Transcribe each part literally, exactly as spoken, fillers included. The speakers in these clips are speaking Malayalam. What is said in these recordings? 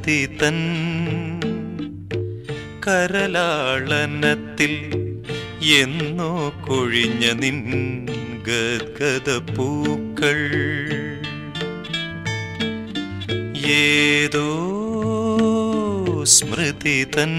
സ്മൃതി തൻ കരലാളനത്തിൽ എന്നോ കൊഴിഞ്ഞ നിൻ ഗദ്ഗദ പൂക്കൾ ഏതോ സ്മൃതി തൻ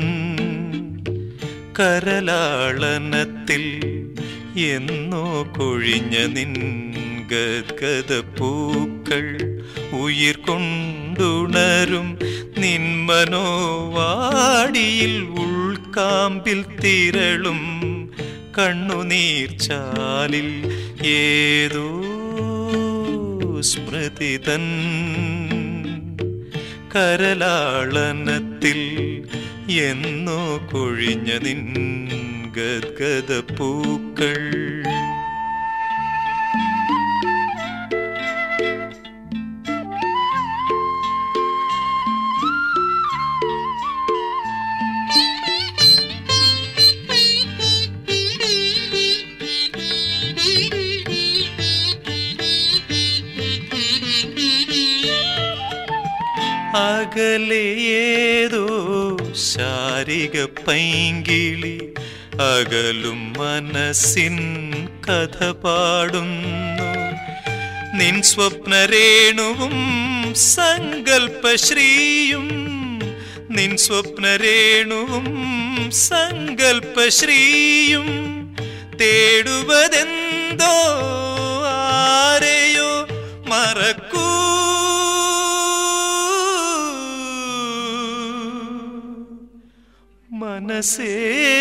കരലാളനത്തിൽ എന്നോ കൊഴിഞ്ഞ നിൻ ഗദ്ഗദ പൂക്കൾ ഉയിർ കൊണ്ടുണരും നിൻ മനോവാടിയിൽ ഉൾക്കാമ്പിൽ തിരളും കണ്ണുനീർച്ചാലിൽ ഏതോ സ്മൃതി തൻ കരലാളനത്തിൽ എന്നോ കൊഴിഞ്ഞ നിൻ ഗദ്ഗദ പൂക്കൾ അകലെ ഏതോ ശാരിക പൈങ്കിളി അകലും മനസ്സിൻ കഥ പാടുന്നു നിൻ സ്വപ്നരേണുവും സങ്കൽപ്പശ്രീയും നിൻ സ്വപ്നരേണുവും സങ്കൽപ്പശ്രീയും തേടുവതെന്തോ ആരെയോ മറക്കൂ മനസ്സേ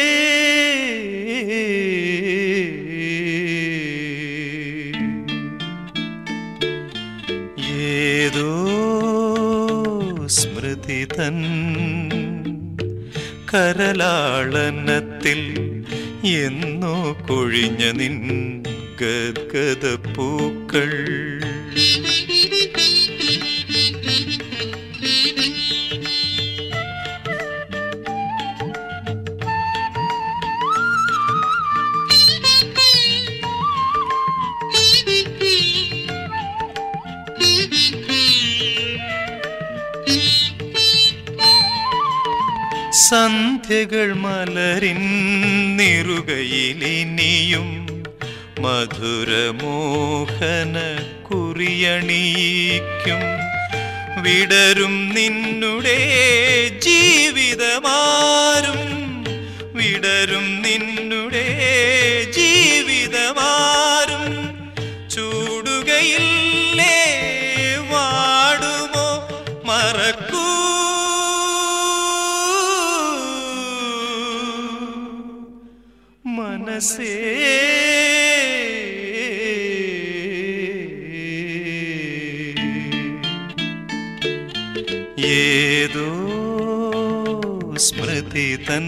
ഏതോ സ്മൃതി തൻ കരലാളനത്തിൽ എന്നോ കൊഴിഞ്ഞ നിൻ ഗദ്ഗദ പൂക്കൾ സന്ധ്യകൾ മലരിൻ നിറുകയിലിനിയും മധുരമോഹന കുറിയണിയിക്കും വിടരും നിന്നുടെ ജീവിതമാരും വിടരും നിന്നുടെ ജീവിതമാരും ചൂടുകയില്ലേ വാടുമോ മറക്കൂ മനസ്സേ ഏതോ സ്മൃതി തൻ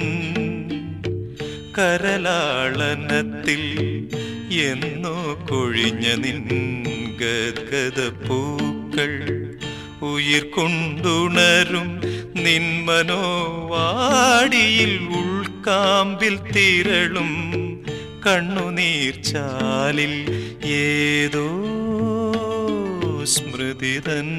കരലാളനത്തിൽ എന്നോ കൊഴിഞ്ഞ നിൻ ഗദ്ഗദ പൂക്കൾ ഉയിർ കൊണ്ടുണരും നിൻ മനോവാടിയിൽ ഉൾക്കാമ്പിൽ തിരളും കണ്ണുനീർച്ചാലിൽ ഏതോ സ്മൃതി തൻ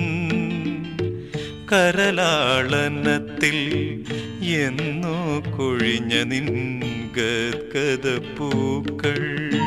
കരലാളനത്തിൽ എന്നോ കൊഴിഞ്ഞ നിൻ ഗദ്ഗദ പൂക്കൾ.